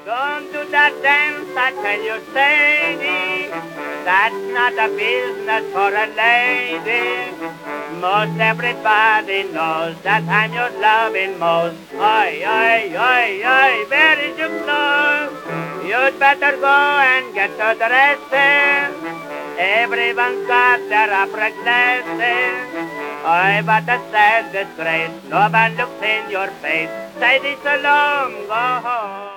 Don't do that dance, I tell you, Sadie. That's not a business for a lady. Most everybody knows that I'm your loving most. Oi, oi, oi, oi, where is your clothes? You'd better go and get to dressing. Everyone's got their opera glasses. Oi, but a sad disgrace. No one looks in your face. Sadie, so long, go home.